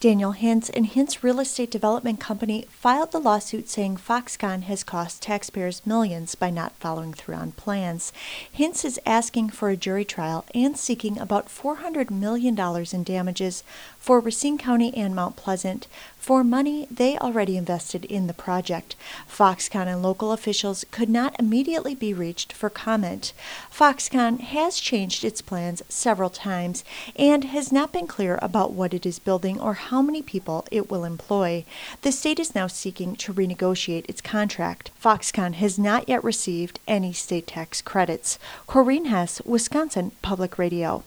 Daniel Hintz and Hintz Real Estate Development Company filed the lawsuit saying Foxconn has cost taxpayers millions by not following through on plans. Hintz is asking for a jury trial and seeking about $400 million in damages for Racine County and Mount Pleasant for money they already invested in the project. Foxconn and local officials could not immediately be reached for comment. Foxconn has changed its plans several times and has not been clear about what it is building or how many people it will employ. The state is now seeking to renegotiate its contract. Foxconn has not yet received any state tax credits. Corinne Hess, Wisconsin Public Radio.